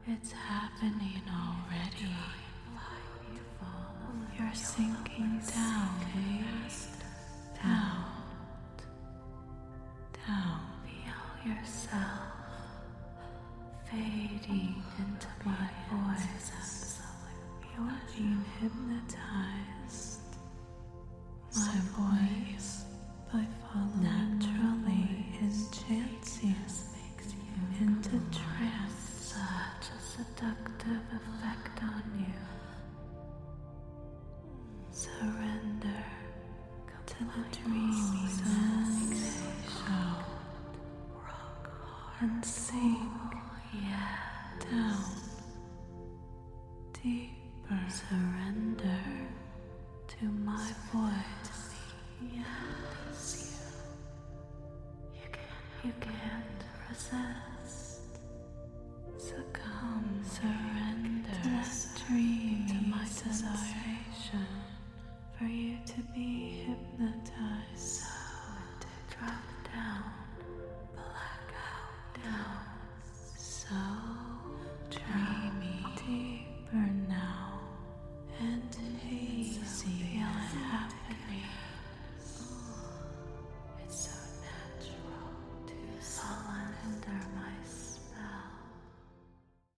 It's happening already. You're sinking down, down, down. Feel yourself fading into my voice. You're being hypnotized. My voice, by following naturally enchants you into trance. Such a seductive effect on you. Surrender to the dreamy sensation and sink down deeper. Surrender to my voice. You can't resist. Succumb, surrender to that dream, to my desire for you to be hypnotized.